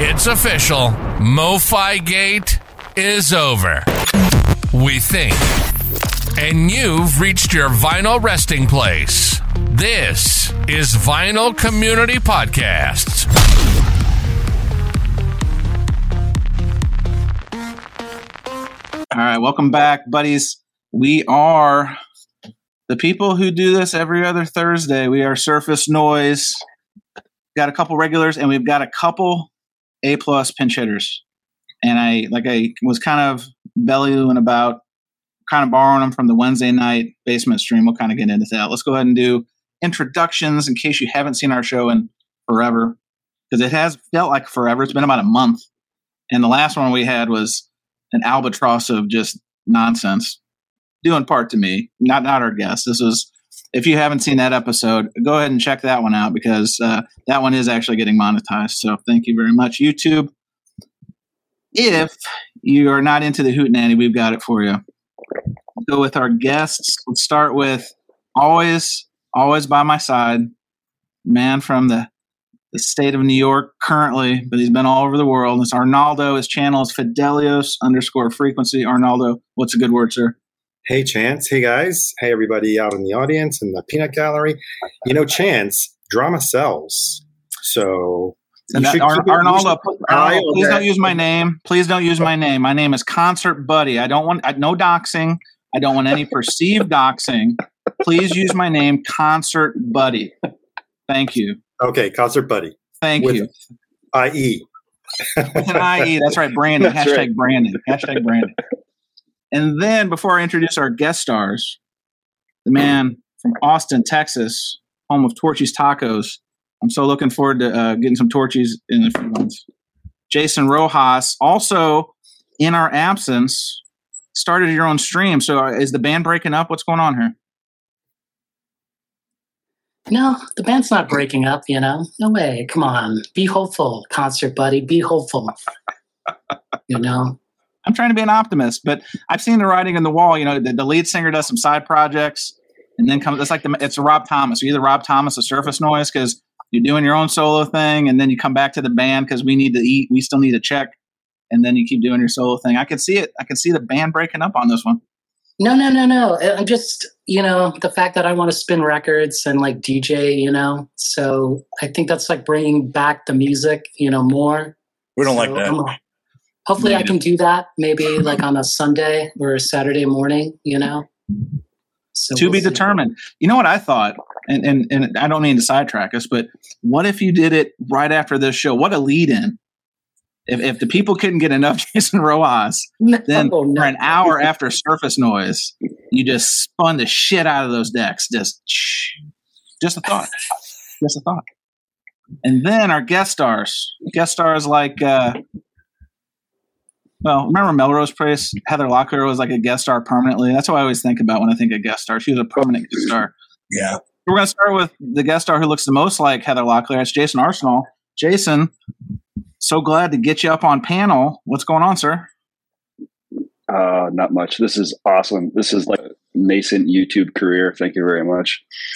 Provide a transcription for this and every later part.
It's official. MoFi Gate is over. We think. And you've reached your vinyl resting place. This is Vinyl Community Podcasts. All right, welcome back, buddies. We are the people who do this every other Thursday. We are Surface Noise. Got a couple regulars, and we've got a couple A-plus pinch hitters. And I was kind of bellying about kind of borrowing them from the Wednesday night basement stream. We'll kind of get into that. Let's go ahead and do introductions in case you haven't seen our show in forever, because it has felt like forever. It's been about a month. And the last one we had was an albatross of just nonsense, due in part to me, not our guest. This was, if you haven't seen that episode, go ahead and check that one out, because that one is actually getting monetized. So thank you very much, YouTube. If you are not into the hootenanny, we've got it for you. Go with our guests. Let's start with always by my side, man from the state of New York currently, but he's been all over the world. It's Arnaldo. His channel is Fidelios_frequency. Arnaldo, what's a good word, sir? Hey, Chance. Hey, guys. Hey, everybody out in the audience and the peanut gallery. You know, Chance, drama sells. So Arnaldo, please don't use my name. Please don't use my name. My name is Concert Buddy. I don't want no doxing. I don't want any perceived doxing. Please use my name, Concert Buddy. Thank you. Okay, Concert Buddy. Thank you. IE. With an IE. That's right. Branding. Hashtag right. Branding. Hashtag branding. And then before I introduce our guest stars, the man from Austin, Texas, home of Torchy's Tacos. I'm so looking forward to getting some Torchy's in a few months. Jason Rojas, also in our absence, started your own stream. So is the band breaking up? What's going on here? No, the band's not breaking up, you know. No way. Come on. Be hopeful, Concert Buddy. Be hopeful. You know? I'm trying to be an optimist, but I've seen the writing on the wall. You know, the lead singer does some side projects, and then comes. It's Rob Thomas. You're either Rob Thomas or Surface Noise, because you're doing your own solo thing, and then you come back to the band because we need to eat. We still need a check, and then you keep doing your solo thing. I can see it. I can see the band breaking up on this one. No. I'm just, you know, the fact that I want to spin records and like DJ, you know. So I think that's like bringing back the music, you know, more. We don't like that. Hopefully I can do that maybe like on a Sunday or a Saturday morning, you know. So to be determined. You know what I thought, and I don't mean to sidetrack us, but what if you did it right after this show? What a lead in. If the people couldn't get enough Jason Rojas, then for an hour after Surface Noise, you just spun the shit out of those decks. Just a thought. Just a thought. And then our guest stars. Guest stars like, remember Melrose Place? Heather Locklear was like a guest star permanently. That's what I always think about when I think of guest star. She was a permanent guest star. Yeah. We're going to start with the guest star who looks the most like Heather Locklear. It's Jason Arsenal. Jason, so glad to get you up on panel. What's going on, sir? Not much. This is awesome. This is like a nascent YouTube career. Thank you very much.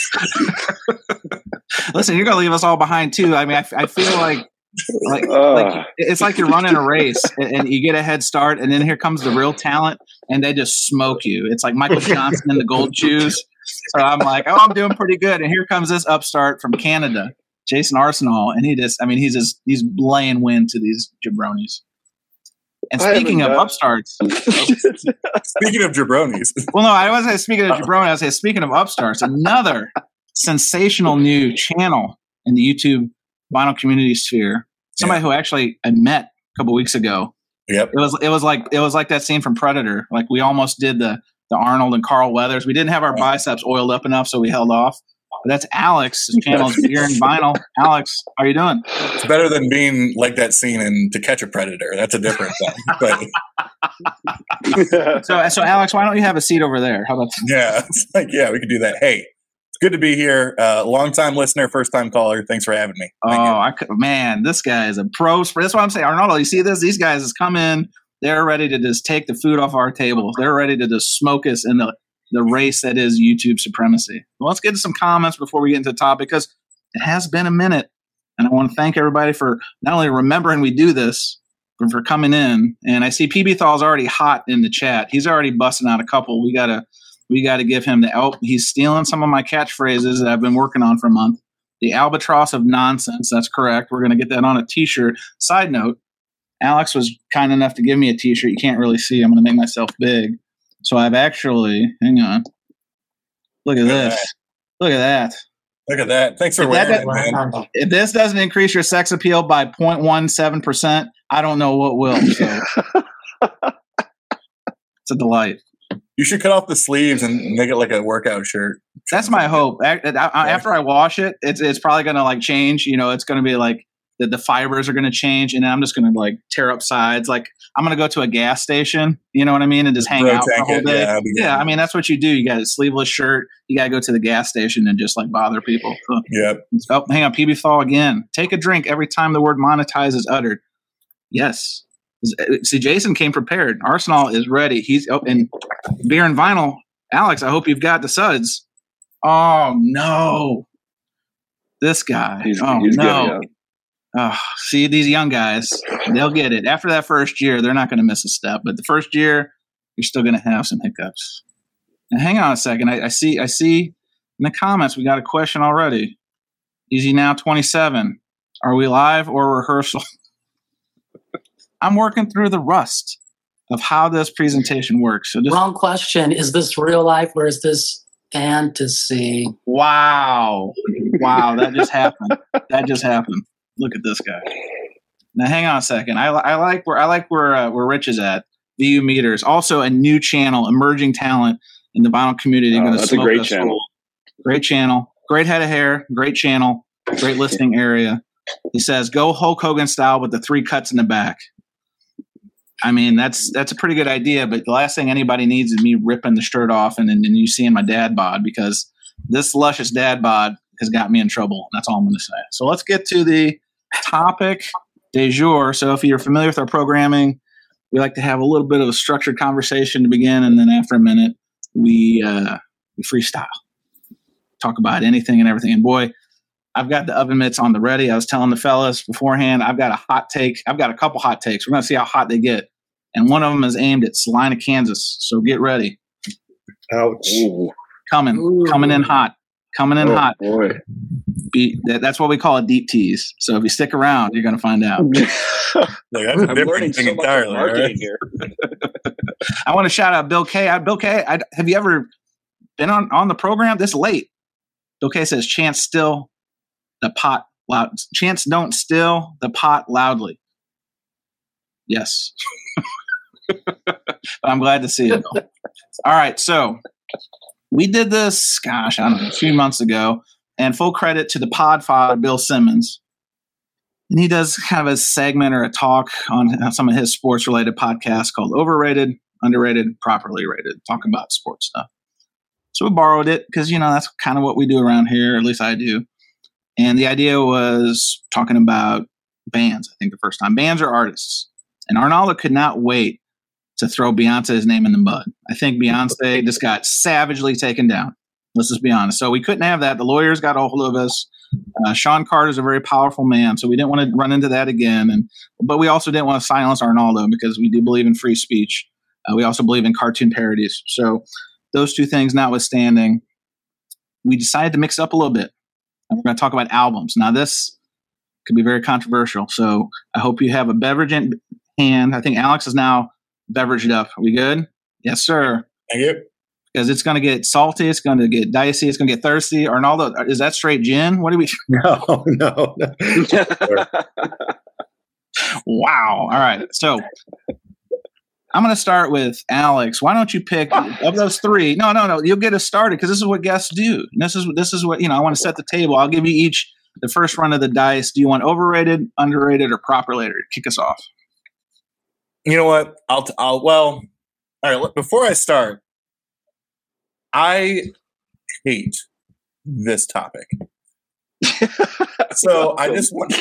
Listen, you're going to leave us all behind too. I mean, I feel like it's like you're running a race and you get a head start, and then here comes the real talent and they just smoke you. It's like Michael Johnson in the gold shoes. So I'm like, I'm doing pretty good. And here comes this upstart from Canada, Jason Arsenal, and he's laying wind to these jabronis. And speaking of upstarts, speaking of jabronis, well, no, I wasn't speaking of jabronis. I was saying speaking of upstarts, another sensational new channel in the YouTube vinyl community sphere. Somebody who actually I met a couple weeks ago. Yep. It was like that scene from Predator. Like we almost did the Arnold and Carl Weathers. We didn't have our biceps oiled up enough, so we held off. But that's Alex. His channel is Beer and Vinyl. Alex, how are you doing? It's better than being like that scene in To Catch a Predator. That's a different thing. But so Alex, why don't you have a seat over there? How about that? Yeah, it's like, yeah, we could do that. Hey, it's good to be here. Long-time listener, first-time caller. Thanks for having me. Man, this guy is a pro. That's why I'm saying, Arnaldo, you see this? These guys has come in. They're ready to just take the food off our table. They're ready to just smoke us in the race that is YouTube supremacy. Well, let's get to some comments before we get into the topic, because it has been a minute. And I want to thank everybody for not only remembering we do this, but for coming in. And I see PB Thal's already hot in the chat. He's already busting out a couple. We gotta give him he's stealing some of my catchphrases that I've been working on for a month. The albatross of nonsense. That's correct. We're going to get that on a t-shirt. Side note, Alex was kind enough to give me a t-shirt. You can't really see. I'm going to make myself big. So I've actually, hang on. Look at this. Look at that. Look at that. Thanks for wearing it, man. If this doesn't increase your sex appeal by 0.17%, I don't know what will. So. It's a delight. You should cut off the sleeves and make it like a workout shirt. That's my hope. After I wash it, it's probably going to like change. You know, it's going to be like the fibers are going to change, and then I'm just going to like tear up sides. Like I'm going to go to a gas station, you know what I mean, and just hang out for the whole day. Yeah, I mean that's what you do. You got a sleeveless shirt. You got to go to the gas station and just like bother people. Yep. Oh, hang on, PB Thal again. Take a drink every time the word monetize is uttered. Yes. See, Jason came prepared. Arsenal is ready. And beer and vinyl. Alex, I hope you've got the suds. Oh no, this guy. He's no. Good, yeah. Oh, see, these young guys, they'll get it. After that first year, they're not going to miss a step. But the first year, you're still going to have some hiccups. Now, hang on a second. I see in the comments we got a question already. Easy Now 27. Are we live or rehearsal? I'm working through the rust of how this presentation works. So wrong question. Is this real life or is this fantasy? Wow, that just happened. Look at this guy. Now, hang on a second. I like where Rich is at. VU Meters, also a new channel, emerging talent in the vinyl community. That's a great channel. Great channel. Great head of hair. Great channel. Great listening area. He says, "Go Hulk Hogan style with the 3 cuts in the back." I mean, that's a pretty good idea, but the last thing anybody needs is me ripping the shirt off and then you seeing my dad bod, because this luscious dad bod has got me in trouble. That's all I'm going to say. So let's get to the topic du jour. So if you're familiar with our programming, we like to have a little bit of a structured conversation to begin, and then after a minute, we freestyle, talk about anything and everything. And boy, I've got the oven mitts on the ready. I was telling the fellas beforehand, I've got a hot take. I've got a couple hot takes. We're going to see how hot they get. And one of them is aimed at Salina, Kansas. So get ready. Ouch. Coming in hot. Hot. Boy. That's what we call a deep tease. So if you stick around, you're going to find out. That's a different thing entirely. Right? Here. I want to shout out Bill K. Bill K, have you ever been on the program this late? Bill K says, chant still the pot loud. Chants don't still the pot loudly. Yes. But I'm glad to see it. All right. So we did this, I don't know, a few months ago, and full credit to the podfather, Bill Simmons. And he does kind of a segment or a talk on some of his sports related podcasts called Overrated, Underrated, Properly Rated, talking about sports stuff. So we borrowed it because, that's kind of what we do around here, at least I do. And the idea was talking about bands, I think the first time. Bands or artists. And Arnaldo could not wait to throw Beyonce's name in the mud. I think Beyonce just got savagely taken down. Let's just be honest. So we couldn't have that. The lawyers got a hold of us. Sean Carter is a very powerful man, so we didn't want to run into that again. But we also didn't want to silence Arnaldo because we do believe in free speech. We also believe in cartoon parodies. So those two things notwithstanding, we decided to mix it up a little bit. And we're going to talk about albums. Now, this could be very controversial, so I hope you have a beverage in hand. I think Alex is now beveraged up. Are we good? Yes, sir. Thank you. Because it's going to get salty, it's going to get dicey, it's going to get thirsty. Arnaldo, is that straight gin? What do we? No. Wow. All right. So I'm going to start with Alex. Why don't you pick of those 3? No. You'll get us started because this is what guests do. And this is what I want to set the table. I'll give you each the first run of the dice. Do you want overrated, underrated, or properly rated? Kick us off. You know what? All right. Before I start, I hate this topic. So I just want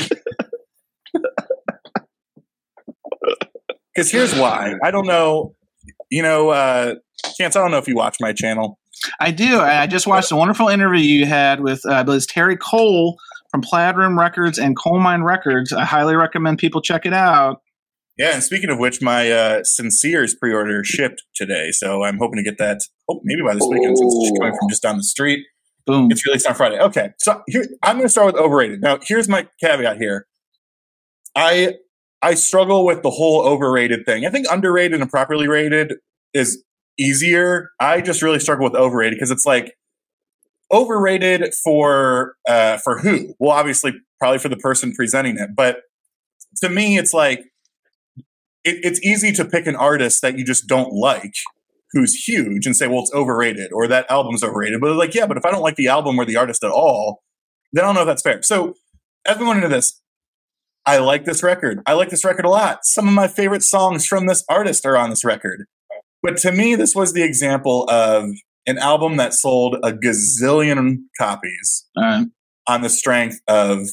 because here's why. I don't know. Chance, I don't know if you watch my channel. I do. I just watched a wonderful interview you had with Terry Cole from Plaid Room Records and Coal Mine Records. I highly recommend people check it out. Yeah, and speaking of which, my Sincere's pre-order shipped today, so I'm hoping to get that maybe by this weekend since it's coming from just down the street. Boom. It's released on Friday. Okay, so here I'm going to start with overrated. Now, here's my caveat here. I struggle with the whole overrated thing. I think underrated and properly rated is easier. I just really struggle with overrated because it's like overrated for who? Well, obviously, probably for the person presenting it. But to me, it's like it's easy to pick an artist that you just don't like who's huge and say, well, it's overrated or that album's overrated. But like, yeah, but if I don't like the album or the artist at all, then I don't know if that's fair. So as we went into this, I like this record. I like this record a lot. Some of my favorite songs from this artist are on this record. But to me, this was the example of an album that sold a gazillion copies on the strength of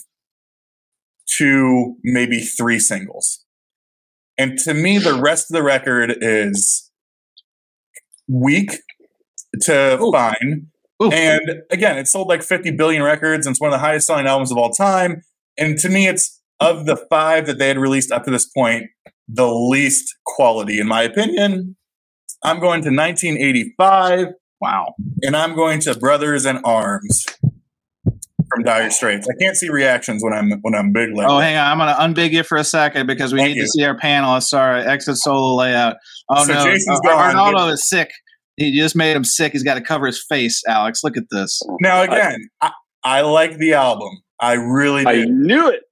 2, maybe 3 singles. And to me, the rest of the record is weak to fine. And again, it sold like 50 billion records and it's one of the highest selling albums of all time. And to me, it's of the 5 that they had released up to this point, the least quality, in my opinion. I'm going to 1985. Wow. And I'm going to Brothers in Arms from Dire Straits. I can't see reactions when I'm big like hang on. I'm going to unbig you for a second because we need to see our panelists. Sorry, exit solo layout. Oh, so no. Jason's gone. Arnaldo is sick. He just made him sick. He's got to cover his face, Alex. Look at this. Now, again, I like the album. I really did. I knew it.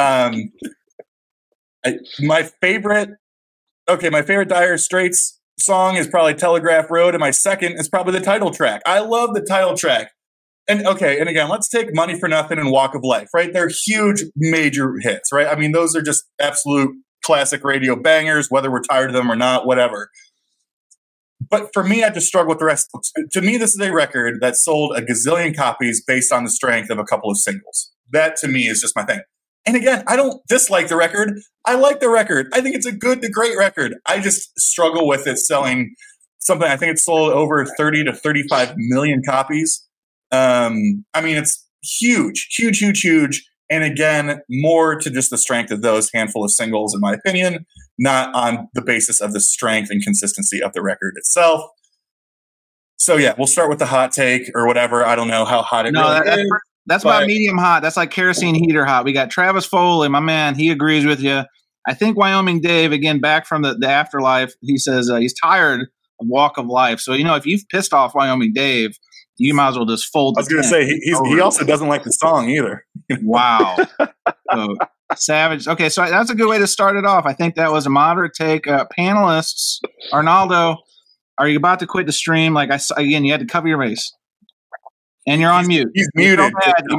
My favorite Dire Straits song is probably Telegraph Road, and my second is probably the title track. I love the title track. And again, let's take Money for Nothing and Walk of Life, right? They're huge, major hits, right? I mean, those are just absolute classic radio bangers, whether we're tired of them or not, whatever. But for me, I just struggle with the rest. To me, this is a record that sold a gazillion copies based on the strength of a couple of singles. That, to me, is just my thing. And again, I don't dislike the record. I like the record. I think it's a good to great record. I just struggle with it selling something. I think it sold over 30 to 35 million copies. I mean, it's huge, huge, huge, huge. And again, more to just the strength of those handful of singles, in my opinion, not on the basis of the strength and consistency of the record itself. So yeah, we'll start with the hot take or whatever. I don't know how hot it really is. That's about medium hot. That's like kerosene heater hot. We got Travis Foley, my man. He agrees with you. I think Wyoming Dave, again, back from the afterlife, he says he's tired of Walk of Life. So, if you've pissed off Wyoming Dave, you might as well just fold. I was going to say, he also doesn't like the song either. Wow. So, savage. Okay, so that's a good way to start it off. I think that was a moderate take. Panelists, Arnaldo, are you about to quit the stream? You had to cover your face. And you're on mute. He's muted. I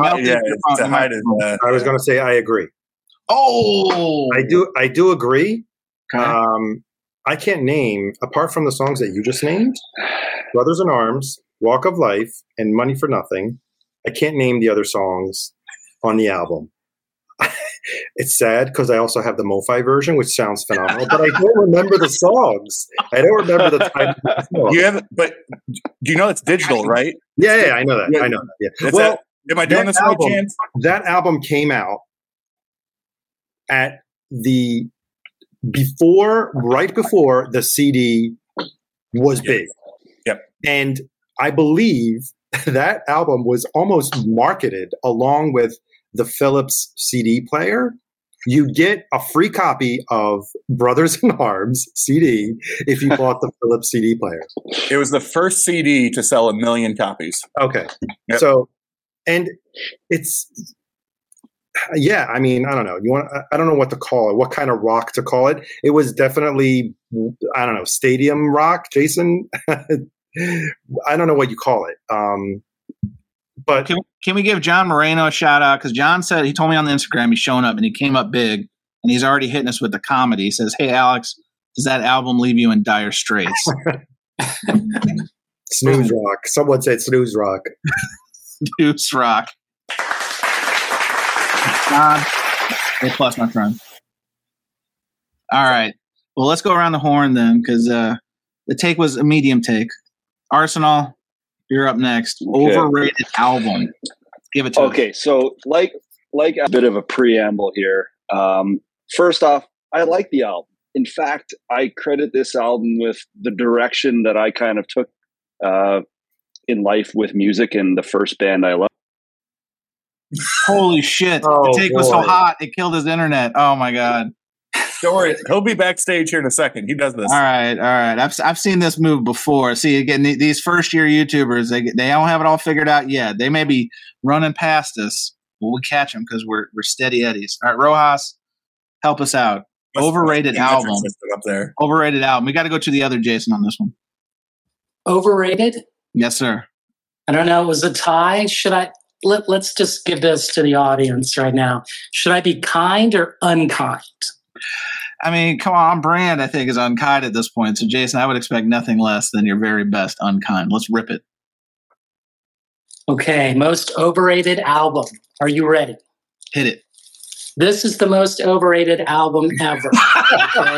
was going to say I agree. Oh, I do agree. Okay. I can't name, apart from the songs that you just named, Brothers in Arms, Walk of Life, and Money for Nothing. I can't name the other songs on the album. It's sad because I also have the MoFi version, which sounds phenomenal, but I don't remember the songs. I don't remember the title of the song. But do you know it's digital, right? Yeah, I know that. Yeah. I know that. Yeah. Well, am I doing this by chance? That album came out at right before the CD was big. Yep. And I believe that album was almost marketed along with the Philips CD player. You get a free copy of Brothers in Arms CD if you bought the Philips CD player. It was the first CD to sell 1 million copies. Okay. Yep. So, and it's, yeah, I mean, I don't know. I don't know what to call it, what kind of rock to call it. It was definitely, I don't know, stadium rock, Jason. I don't know what you call it. But can we give John Moreno a shout out? Because John said, he told me on the Instagram he's showing up and he came up big and he's already hitting us with the comedy. He says, "Hey Alex, does that album leave you in dire straits?" Snooze rock. Someone said snooze rock. Snooze rock. John, A plus, my friend. All right. Well, let's go around the horn then, because the take was a medium take. Arsenal, you're up next. Okay. Overrated album. Give it to us. Okay, so like like a bit of a preamble here. First off, I like the album. In fact, I credit this album with the direction that I kind of took in life with music and the first band I loved. Holy shit. Oh, the take was so boy. hot, it killed his internet. Oh, my God. Don't worry, he'll be backstage here in a second. He does this. All right. I've seen this move before. See, again, these first-year YouTubers, they don't have it all figured out yet. They may be running past us, but we catch them because we're steady eddies. All right, Rojas, help us out. Overrated album. Up there. Overrated album. We got to go to the other Jason on this one. Overrated? Yes, sir. I don't know. It was a tie. Should I? Let's just give this to the audience right now. Should I be kind or unkind? I mean, come on, Brand, I think, is unkind at this point. So, Jason, I would expect nothing less than your very best unkind. Let's rip it. Okay, most overrated album. Are you ready? Hit it. This is the most overrated album ever. Okay?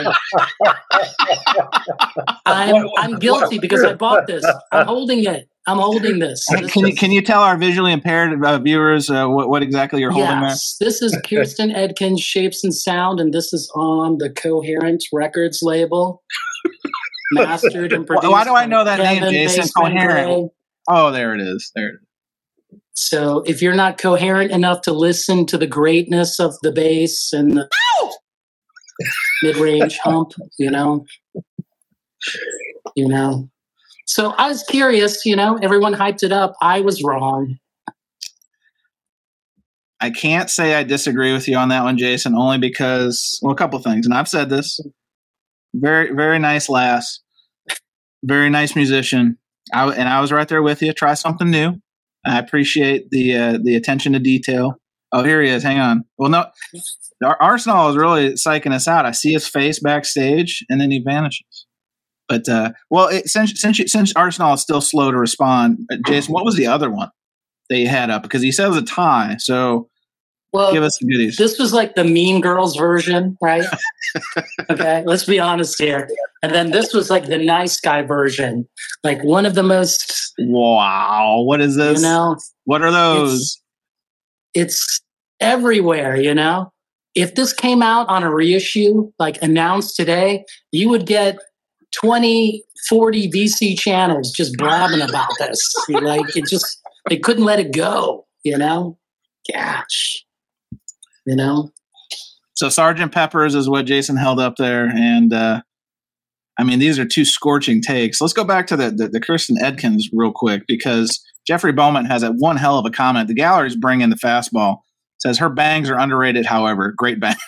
I'm guilty because I bought this. I'm holding it. I'm holding this. Can you tell our visually impaired viewers what exactly you're holding there? Yes, this is Kirsten Edkins' Shapes and Sound, and this is on the Coherent Records label. Mastered and produced. Why do I know that Kevin name, Jason? Baseman Coherent. Gray. Oh, there it is. There it is. So if you're not coherent enough to listen to the greatness of the bass and the mid-range hump, you know. So I was curious, everyone hyped it up. I was wrong. I can't say I disagree with you on that one, Jason, only because, well, a couple things. And I've said this. Very, very nice lass. Very nice musician. I was right there with you. Try something new. I appreciate the attention to detail. Oh, here he is. Hang on. Well, no, Arsenal is really psyching us out. I see his face backstage, and then he vanishes. But since Arsenal is still slow to respond, Jason, what was the other one that you had up? Because he said it was a tie. So give us the goodies. This was like the Mean Girls version, right? Okay, let's be honest here. And then this was like the nice guy version, like one of the most. Wow, what is this? What are those? It's everywhere, If this came out on a reissue, like announced today, you would get 20, 40 VC channels just blabbing about this. They couldn't let it go, Gosh. So Sgt. Pepper's is what Jason held up there. And, these are two scorching takes. Let's go back to the Kirsten Edkins real quick, because Jeffrey Bowman has that one hell of a comment. The gallery's bringing the fastball. Says her bangs are underrated, however. Great bangs.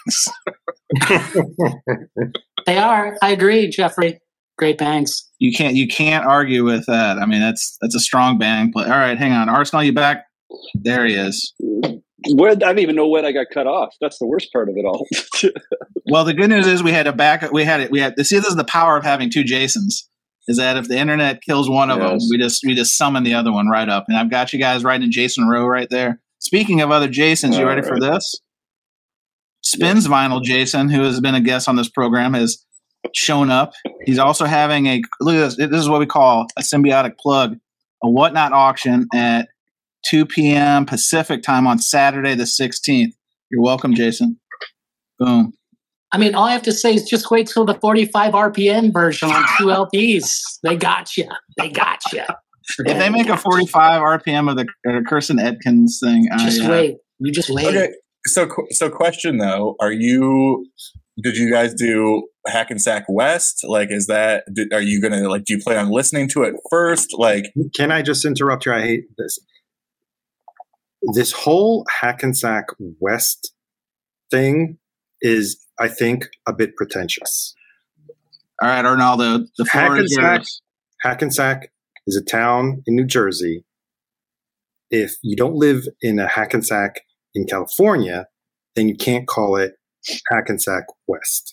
They are. I agree, Jeffrey. Great bangs. You can't argue with that. That's a strong bang play. All right, hang on. Arsenal, you back? There he is. I don't even know when I got cut off. That's the worst part of it all. Well, the good news is we had a backup. We had this is the power of having two Jasons. Is that if the internet kills one of them, we just summon the other one right up. And I've got you guys right in Jason Row right there. Speaking of other Jasons, you ready for this? Spins Vinyl Jason, who has been a guest on this program, has shown up. He's also having look at this. This is what we call a symbiotic plug, a Whatnot auction at 2 p.m. Pacific time on Saturday the 16th. You're welcome, Jason. Boom. All I have to say is just wait till the 45 RPM version on 2 LPs. They got you. If they make a 45 RPM of the Kirsten Edkins thing, wait. You just wait. Okay. So question though, did you guys do Hackensack West? Like, are you going to, do you plan on listening to it first? Can I just interrupt you? I hate this. This whole Hackensack West thing is, I think, a bit pretentious. All right, Arnaldo, the floor is yours. Hackensack is a town in New Jersey. If you don't live in a Hackensack in California, then you can't call it Hackensack West.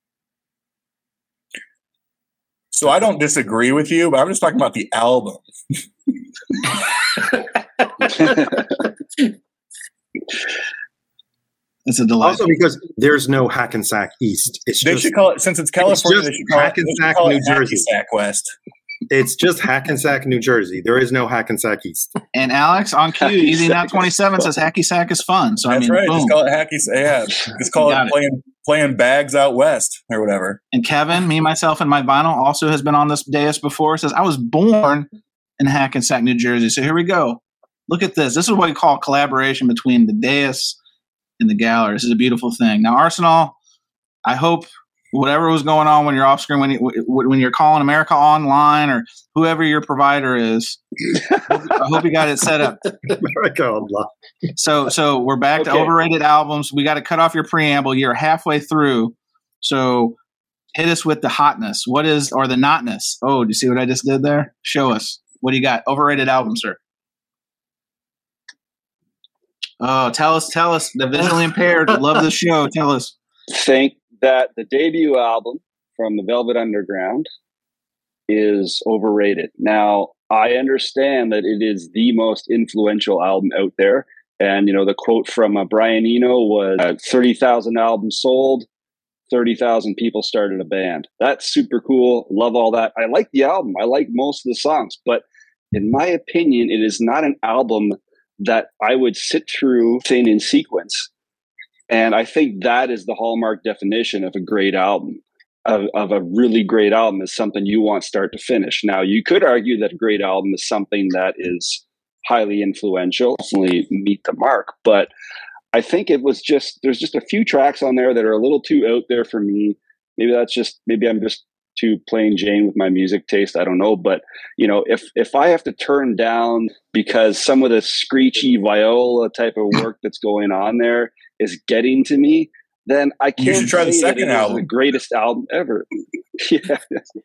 So I don't disagree with you, but I'm just talking about the album. It's a delight. Also, because there's no Hackensack East. They should call it, since it's California, they should call Hackensack, it New Jersey. Hackensack West. It's just Hackensack, New Jersey. There is no Hackensack East. And Alex on cue, Easy Not 27 says hacky sack is fun. So That's I mean, right. boom. Just call it hacky. Yeah, just call it playing bags out west or whatever. And Kevin, me, myself, and my vinyl also has been on this dais before. Says I was born in Hackensack, New Jersey. So here we go. Look at this. This is what we call collaboration between the dais and the gallery. This is a beautiful thing. Now, Arsenal, I hope whatever was going on when you're off screen, when you're calling America Online or whoever your provider is, I hope you got it set up. America Online. So we're back to overrated albums. We got to cut off your preamble. You're halfway through. So hit us with the hotness. Or the notness. Oh, do you see what I just did there? Show us. What do you got? Overrated album, sir. Oh, tell us. The visually impaired love the show. Tell us. Think that the debut album from the Velvet Underground is overrated. Now, I understand that it is the most influential album out there. And, the quote from Brian Eno was 30,000 albums sold, 30,000 people started a band. That's super cool. Love all that. I like the album. I like most of the songs. But in my opinion, it is not an album that I would sit through in sequence. And I think that is the hallmark definition of a great album, of a really great album is something you want start to finish. Now, you could argue that a great album is something that is highly influential, definitely meet the mark. But I think there's just a few tracks on there that are a little too out there for me. Maybe I'm just too plain Jane with my music taste. I don't know. But, if I have to turn down because some of the screechy viola type of work that's going on there is getting to me, then I can't. You should try the second album. The greatest album ever. Yeah.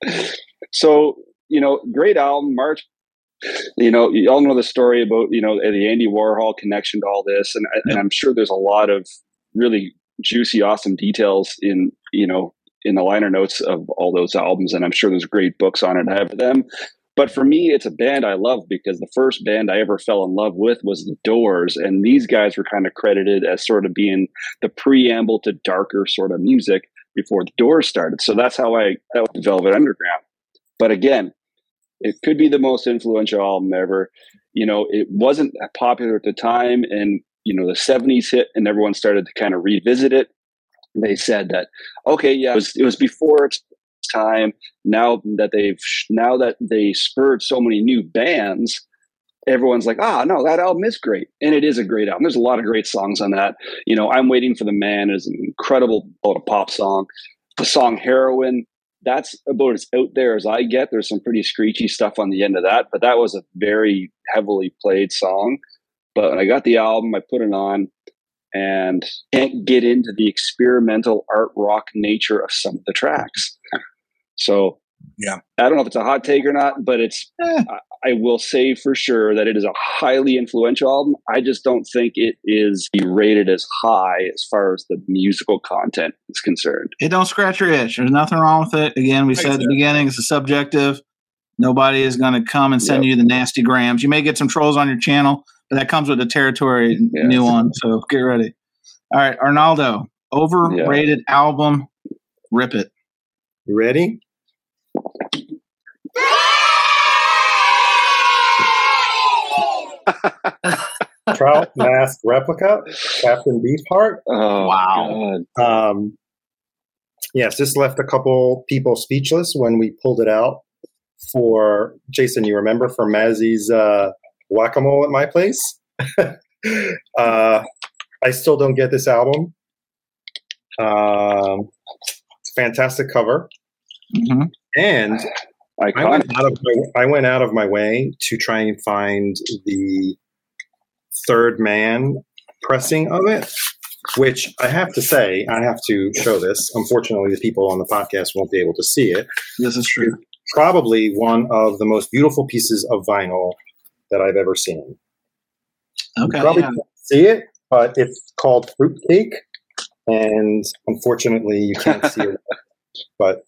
So, great album, March. You all know the story about, the Andy Warhol connection to all this. And I'm sure there's a lot of really juicy, awesome details in the liner notes of all those albums. And I'm sure there's great books on it. I have them. But for me, it's a band I love because the first band I ever fell in love with was The Doors. And these guys were kind of credited as sort of being the preamble to darker sort of music before The Doors started. So that's how I got the Velvet Underground. But again, it could be the most influential album ever. It wasn't popular at the time. And, the 70s hit and everyone started to kind of revisit it. They said that, it was before its time. Now that they spurred so many new bands, everyone's like, no, that album is great. And it is a great album. There's a lot of great songs on that. I'm Waiting for the Man is an incredible pop song. The song Heroin, that's about as out there as I get. There's some pretty screechy stuff on the end of that, but that was a very heavily played song. But when I got the album, I put it on and can't get into the experimental art rock nature of some of the tracks. So yeah, I don't know if it's a hot take or not, but I will say for sure that it is a highly influential album. I just don't think it is rated as high as far as the musical content is concerned. It don't scratch your itch. There's nothing wrong with it. Again, we said at the beginning, it's a subjective. Nobody is going to come and send you the nasty grams. You may get some trolls on your channel, but that comes with the territory new one. So get ready. All right, Arnaldo, overrated album, rip it. You ready? Trout Mask Replica, Captain Beefheart. Oh, wow. God. Yes, this left a couple people speechless when we pulled it out for Jason. You remember for Mazzy's whack-a-mole at my place? I still don't get this album. It's a fantastic cover. Mm-hmm. And I went out of my way to try and find the Third Man pressing of it, which I have to say, I have to show this. Unfortunately, the people on the podcast won't be able to see it. This is true. Probably one of the most beautiful pieces of vinyl that I've ever seen. Okay. You probably can't see it, but it's called Fruitcake, and unfortunately, you can't see it. But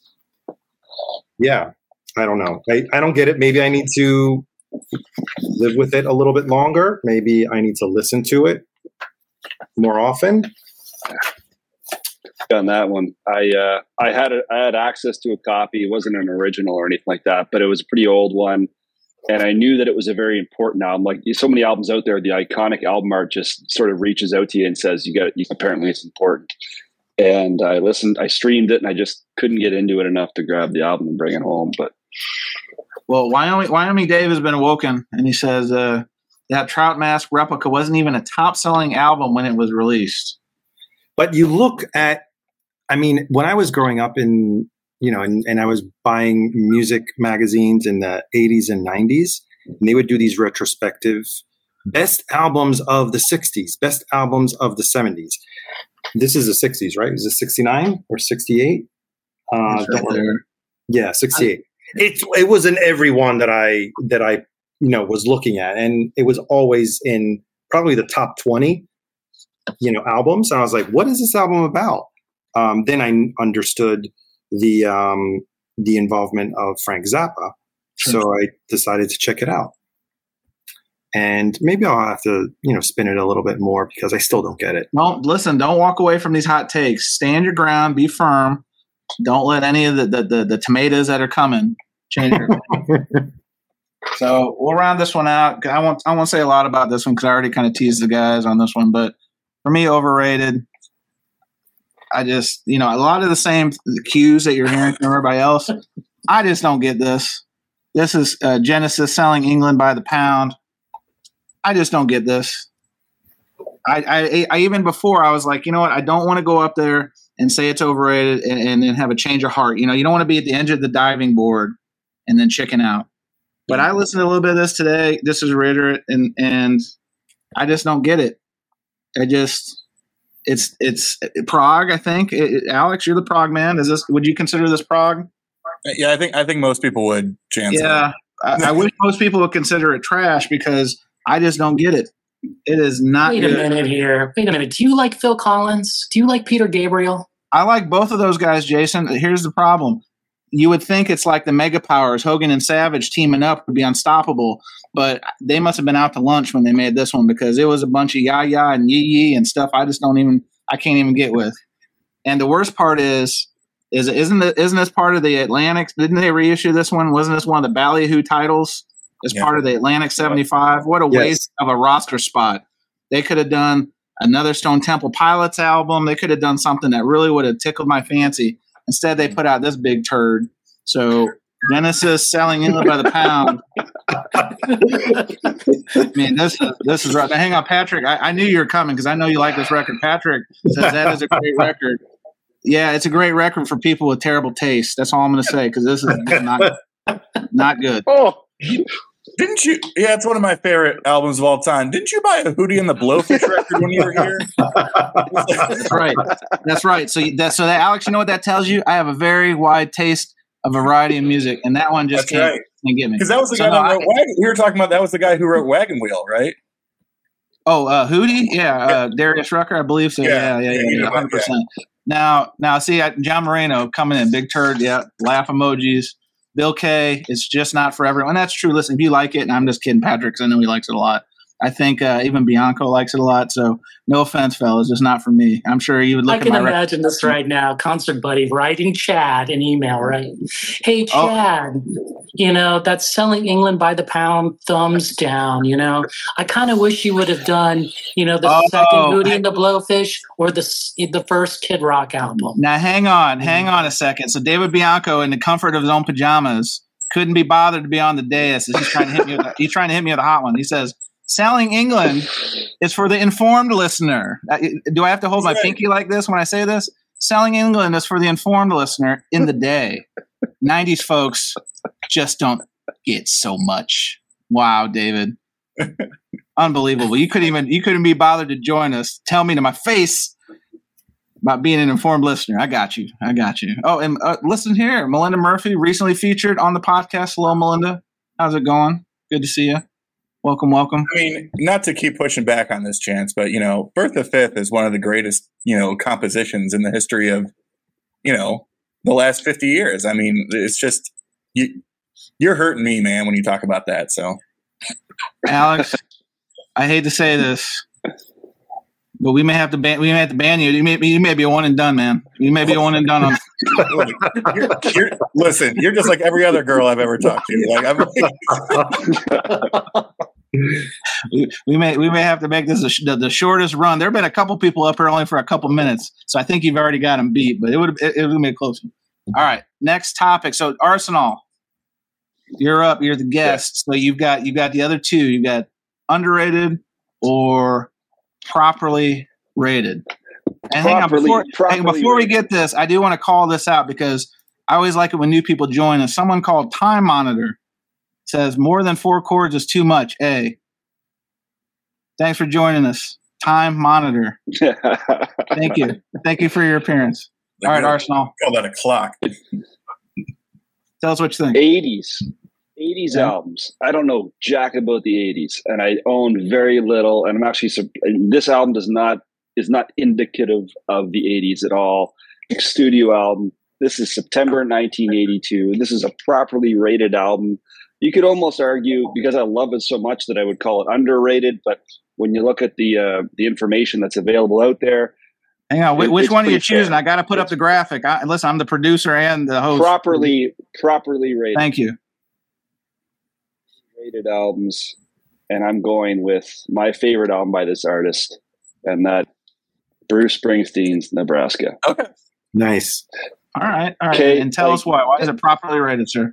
yeah, I don't know. I don't get it. Maybe I need to live with it a little bit longer. Maybe I need to listen to it more often. on that one. I had access to a copy. It wasn't an original or anything like that, but it was a pretty old one. And I knew that it was a very important album. Like so many albums out there, the iconic album art just sort of reaches out to you and says, apparently it's important. And I streamed it, and I just couldn't get into it enough to grab the album and bring it home. But well, Wyoming Dave has been awoken, and he says that Trout Mask replica wasn't even a top-selling album when it was released. But you look at, I mean, when I was growing up and I was buying music magazines in the 80s and 90s, and they would do these retrospective best albums of the 60s, best albums of the 70s. This is the 60s, right? Is it 69 or 68? Yeah, 68. It was in every one that I was looking at, and it was always in probably the top 20 albums. And I was like, what is this album about? Then I understood the involvement of Frank Zappa, so I decided to check it out. And maybe I'll have to spin it a little bit more because I still don't get it. Don't walk away from these hot takes. Stand your ground, be firm. Don't let any of the tomatoes that are coming change your mind. So we'll round this one out. I won't say a lot about this one because I already kind of teased the guys on this one. But for me, overrated. I just, a lot of the same cues that you're hearing from everybody else. I just don't get this. This is Genesis selling England by the pound. I just don't get this. I even before I was like, you know what? I don't want to go up there and say it's overrated and then have a change of heart. You don't want to be at the edge of the diving board and then chicken out. But I listened to a little bit of this today. This is Ritter, and I just don't get it. It's prog. I think Alex, you're the prog man. Would you consider this prog? Yeah, I think most people would. Yeah, I wish most people would consider it trash because I just don't get it. It is not. Wait a minute here. Wait a minute. Do you like Phil Collins? Do you like Peter Gabriel? I like both of those guys, Jason. Here's the problem. You would think it's like the Mega Powers, Hogan and Savage teaming up would be unstoppable, but they must have been out to lunch when they made this one because it was a bunch of yah and yee and stuff I can't even get with. And the worst part isn't this part of the Atlantic? Didn't they reissue this one? Wasn't this one of the Ballyhoo titles as part of the Atlantic 75? What a waste of a roster spot. They could have done another Stone Temple Pilots album. They could have done something that really would have tickled my fancy. Instead, they put out this big turd. So Genesis selling England by the pound. I mean, this is right. Now, hang on, Patrick. I knew you were coming because I know you like this record. Patrick says that is a great record. Yeah, it's a great record for people with terrible taste. That's all I'm going to say because this is not good. Oh, didn't you? Yeah, it's one of my favorite albums of all time. Didn't you buy a Hootie and the Blowfish record when you were here? That's right. So Alex, you know what that tells you? I have a very wide taste of variety of music, and that one just can't get me. Because that was the guy that wrote Wagon. We were talking about that was the guy who wrote Wagon Wheel, right? Oh, Hootie? Yeah, Darius Rucker, I believe so. Yeah, 100%. Now, see, John Moreno coming in, big turd, laugh emojis. Bill K, it's just not for everyone. And that's true. Listen, if you like it, and I'm just kidding Patrick because I know he likes it a lot. I think even Bianco likes it a lot. So no offense, fellas, just not for me. I'm sure you would look at my imagine this right now. Concert Buddy writing Chad an email, right? Hey, Chad, that's selling England by the pound, thumbs down, I kind of wish you would have done, the second Hootie and the Blowfish or the first Kid Rock album. Now, hang on a second. So David Bianco, in the comfort of his own pajamas, couldn't be bothered to be on the dais. He's trying to hit me with a hot one. He says, selling England is for the informed listener. Do I have to hold my pinky like this when I say this? Selling England is for the informed listener in the day. 90s folks just don't get so much. Wow, David. Unbelievable. You couldn't be bothered to join us. Tell me to my face about being an informed listener. I got you. Oh, and listen here. Melinda Murphy recently featured on the podcast. Hello, Melinda. How's it going? Good to see you. Welcome. I mean, not to keep pushing back on this chance, but, Bertha Fifth is one of the greatest, compositions in the history of, the last 50 years. I mean, it's just, you're hurting me, man, when you talk about that. So, Alex, I hate to say this, But we may have to ban you. You may be a one and done, man. You may be a one and done on. Listen, you're just like every other girl I've ever talked to. We may have to make this the shortest run. There have been a couple people up here only for a couple minutes, so I think you've already got them beat. But it would be a close one. All right, next topic. So Arsenal, you're up. You're the guest. So you've got the other two. You've got underrated or properly rated. And hang on, before we get this, I do want to call this out because I always like it when new people join us. Someone called Time Monitor says more than 4 chords is too much. A. Thanks for joining us, Time Monitor. Thank you. Thank you for your appearance. All right, Arsenal. Call that a clock. Tell us what you think. 80s albums. I don't know jack about the 80s, and I own very little. And I'm actually this album is not indicative of the 80s at all. Studio album. This is September 1982. This is a properly rated album. You could almost argue, because I love it so much, that I would call it underrated. But when you look at the information that's available out there, hang on, which one are you choosing? I got to put up the graphic. Listen, I'm the producer and the host. Properly rated. Thank you. Rated albums, and I'm going with my favorite album by this artist, and that Bruce Springsteen's Nebraska. Okay, nice. All right. Okay, and tell us why. Why is it properly rated, sir?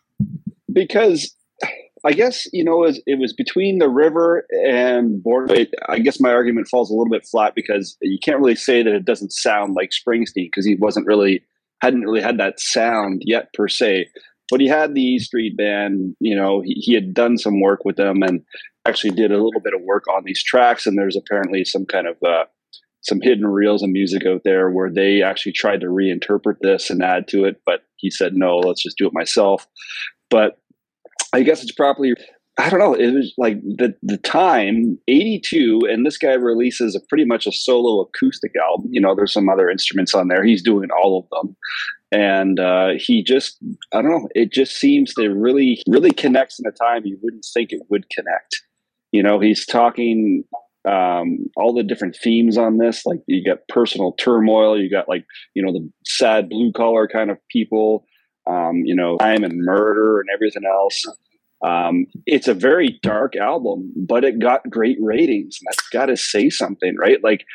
Because I guess, it was between the river and border. I guess my argument falls a little bit flat because you can't really say that it doesn't sound like Springsteen because he hadn't really had that sound yet per se. But he had the E Street Band, he had done some work with them and actually did a little bit of work on these tracks. And there's apparently some kind of some hidden reels of music out there where they actually tried to reinterpret this and add to it. But he said, no, let's just do it myself. But I guess it's probably, I don't know, it was like the time, 82, and this guy releases pretty much a solo acoustic album. There's some other instruments on there. He's doing all of them. And he just, I don't know, it just seems to really, really connects in a time you wouldn't think it would connect. He's talking all the different themes on this. Like you got personal turmoil, you got the sad blue collar kind of people, crime and murder and everything else. It's a very dark album, but it got great ratings. That's got to say something, right? Like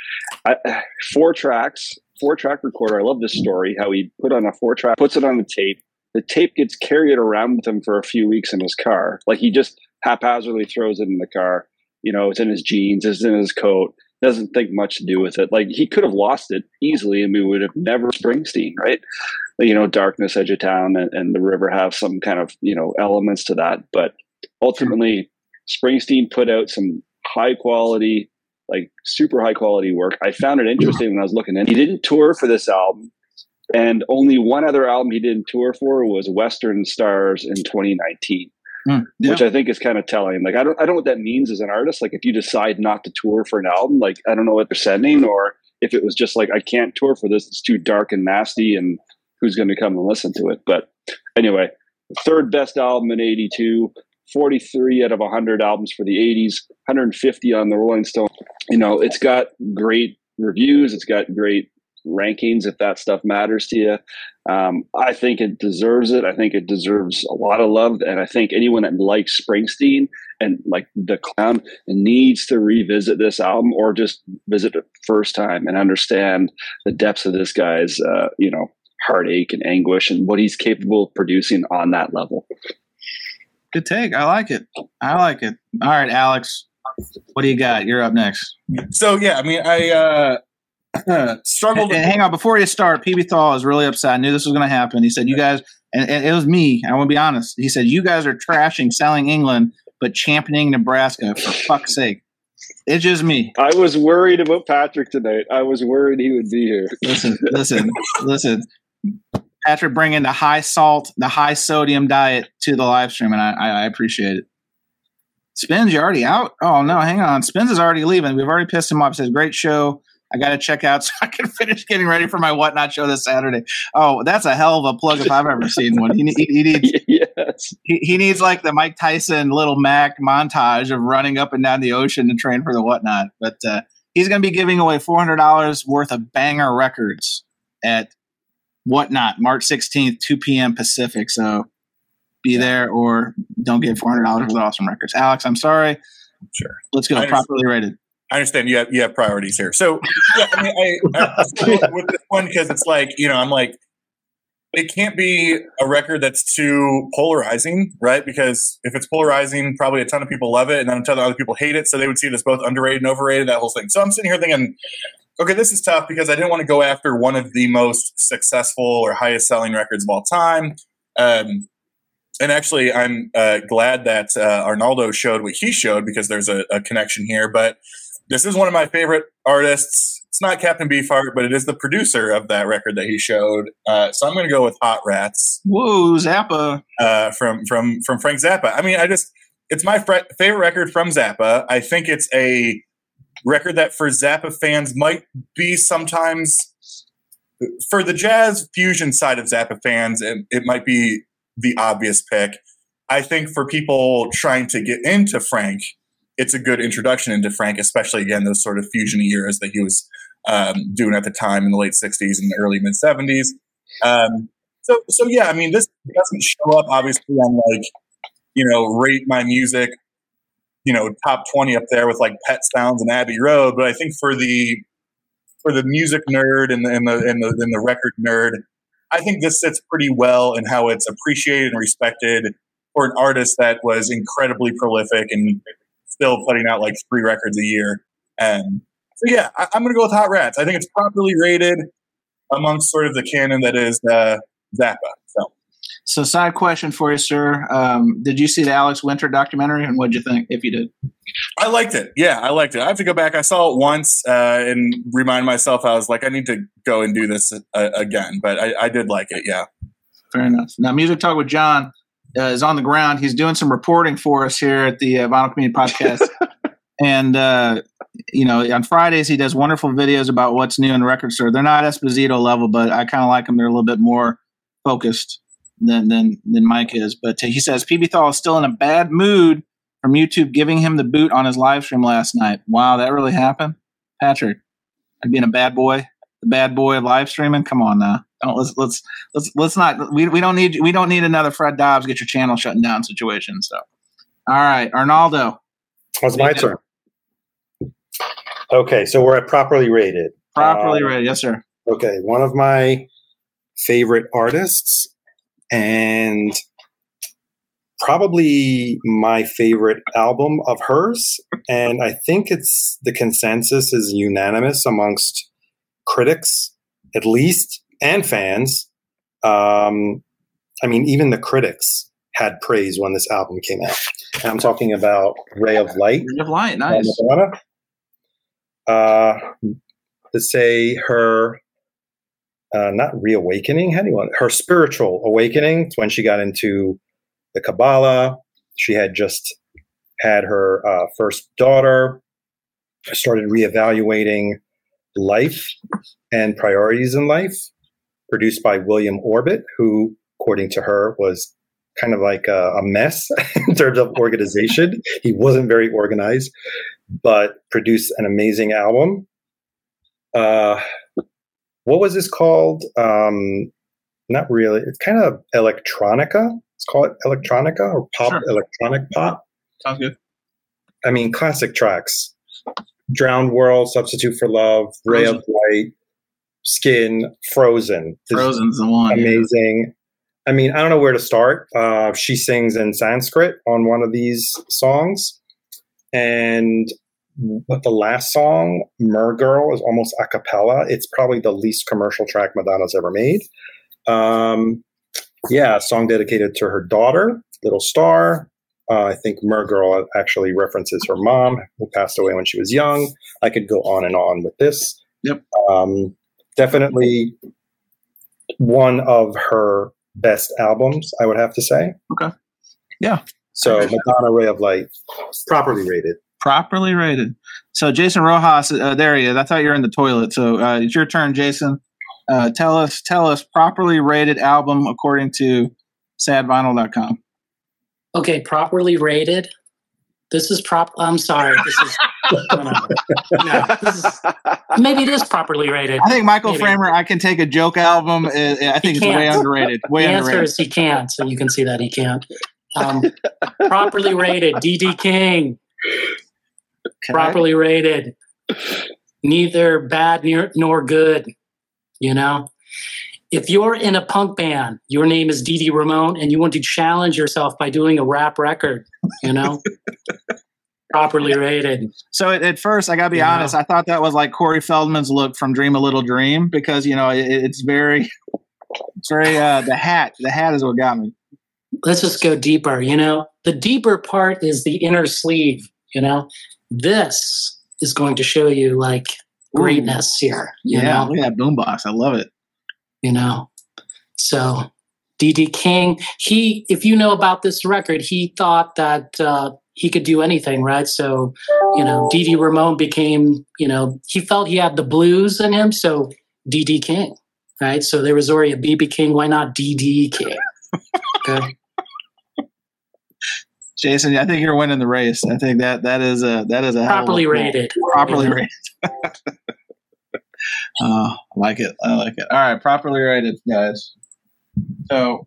4-track recorder. I love this story, how he put on a 4-track, puts it on the tape. The tape gets carried around with him for a few weeks in his car. Like he just haphazardly throws it in the car. It's in his jeans, it's in his coat. Doesn't think much to do with it. Like he could have lost it easily and we would have never Springsteen, right? Darkness, Edge of Town and the river have some kind of, elements to that. But ultimately Springsteen put out some high quality, like super high quality work. I found it interesting when I was looking in. He didn't tour for this album, and only one other album he didn't tour for was Western Stars in 2019. Which I think is kind of telling. Like I don't know what that means as an artist. Like if you decide not to tour for an album, like I don't know what they're sending, or if it was just like I can't tour for this, it's too dark and nasty, and who's going to come and listen to it? But anyway, third best album in 82, 43 out of 100 albums for the 80s, 150 on the Rolling Stone. It's got great reviews, it's got great rankings if that stuff matters to you. I think it deserves it. I think it deserves a lot of love, and I think anyone that likes Springsteen and like the Clown needs to revisit this album or just visit it first time and understand the depths of this guy's heartache and anguish and what he's capable of producing on that level. Good take. I like it. All right, Alex, what do you got? You're up next. So yeah, I mean, I struggled. And hang on, before you start, PB Thal is really upset. I knew this was going to happen. He said, "You guys," and it was me. I want to be honest. He said, "You guys are trashing selling England, but championing Nebraska. For fuck's sake!" It's just me. I was worried about Patrick tonight. I was worried he would be here. Listen. Patrick bringing the high salt, the high sodium diet to the live stream, and I appreciate it. Spins, you already out? Oh no, hang on. Spins is already leaving. We've already pissed him off. He says, "Great show. I got to check out so I can finish getting ready for my Whatnot show this Saturday." Oh, that's a hell of a plug if I've ever seen one. He needs, yes. He needs like the Mike Tyson Little Mac montage of running up and down the ocean to train for the Whatnot. But he's going to be giving away $400 worth of banger records at Whatnot, March 16th, 2 p.m. Pacific. So be there or don't get $400 with awesome records. Alex, I'm sorry. Sure. Let's go. Properly rated. I understand you have priorities here. So yeah, I mean, I struggle with this one because it's like, I'm like, it can't be a record that's too polarizing, right? Because if it's polarizing, probably a ton of people love it, and then a ton of other people hate it. So they would see it as both underrated and overrated, that whole thing. So I'm sitting here thinking, okay, this is tough because I didn't want to go after one of the most successful or highest selling records of all time. And actually, I'm glad that Arnaldo showed what he showed because there's a connection here. But this is one of my favorite artists. It's not Captain Beefheart, but it is the producer of that record that he showed. So I'm going to go with Hot Rats. Whoa, Zappa. From Frank Zappa. I mean, it's my favorite record from Zappa. I think it's a record that for Zappa fans might be sometimes, for the jazz fusion side of Zappa fans, it might be the obvious pick. I think for people trying to get into Frank, it's a good introduction into Frank, especially, again, those sort of fusion eras that he was doing at the time in the late 60s and early mid 70s. So yeah, I mean, this doesn't show up obviously on Rate My Music, top 20 up there with like Pet Sounds and Abbey Road. But I think for the music nerd and the record nerd, I think this sits pretty well in how it's appreciated and respected for an artist that was incredibly prolific and still putting out like 3 records a year. So yeah, I'm going to go with Hot Rats. I think it's properly rated amongst sort of the canon that is Zappa. So side question for you, sir. Did you see the Alex Winter documentary, and what'd you think, if you did? I liked it. Yeah, I liked it. I have to go back. I saw it once and remind myself, I was like, I need to go and do this again. But I did like it, yeah. Fair enough. Now, Music Talk with John is on the ground. He's doing some reporting for us here at the Vinyl Community Podcast. And, on Fridays, he does wonderful videos about what's new in the record store. They're not Esposito level, but I kind of like them. They're a little bit more focused than Mike is. But he says PB Thal is still in a bad mood from YouTube giving him the boot on his live stream last night. Wow, that really happened? Patrick, I'm being a bad boy, the bad boy of live streaming. Come on now. Let's not. We don't need another Fred Dobbs get your channel shutting down situation. So, all right, Arnaldo. It's my turn. Okay, so we're at properly rated. Properly rated, yes, sir. Okay, one of my favorite artists and probably my favorite album of hers, and I think the consensus is unanimous amongst critics, at least, and fans. Even the critics had praise when this album came out. And I'm talking about Ray of Light. Ray of Light, nice. To say her, not reawakening, how do you want it? Her spiritual awakening, when she got into the Kabbalah. She had just had her first daughter, started reevaluating life and priorities in life, produced by William Orbit, who, according to her, was kind of like a mess in terms of organization. He wasn't very organized, but produced an amazing album. What was this called? Not really. It's kind of electronica. Let's call it electronica or pop, sure. Electronic pop. Sounds good. Classic tracks. Drowned World, Substitute for Love, Ray of Light, Skin, Frozen. Frozen's the one. Amazing. Yeah. I don't know where to start. She sings in Sanskrit on one of these songs. And the last song, Mer Girl, is almost a cappella. It's probably the least commercial track Madonna's ever made. A song dedicated to her daughter, Little Star. I think Mer Girl actually references her mom, who passed away when she was young. I could go on and on with this. Yep. Definitely one of her best albums, I would have to say. Okay. Yeah. So Madonna, Ray of Light, properly rated. Properly rated. So Jason Rojas, there he is. I thought you were in the toilet. So it's your turn, Jason. Tell us properly rated album according to sadvinyl.com. Okay, properly rated. This is I'm sorry. This is No, maybe it is properly rated. I think Michael Maybe. Framer, I Can Take a Joke album. I think it's way can't. underrated. Way The underrated. answer is he can't, so you can see that he can't. Properly rated, D.D. King. Okay. Properly rated. Neither bad nor good, you know? If you're in a punk band, your name is Dee Dee Ramone, and you want to challenge yourself by doing a rap record, you know? Properly rated. So at first, I gotta be Yeah. honest, I thought that was like Corey Feldman's look from Dream a Little Dream, because it's very, the hat. The hat is what got me. Let's just go deeper, you know? The deeper part is the inner sleeve, you know? This is going to show you like greatness here. You Yeah, know? look at that boombox. I love it. You know? So D.D. King, if you know about this record, he thought that he could do anything, right? So, you know, D.D. Ramone became, you know, he felt he had the blues in him, so D.D. King, right? So there was already a B.B. King, why not D.D. King? Okay. Jason, I think you're winning the race. I think that is a Properly rated. Properly Yeah. rated. I like it. I like it. All right, properly rated, guys. So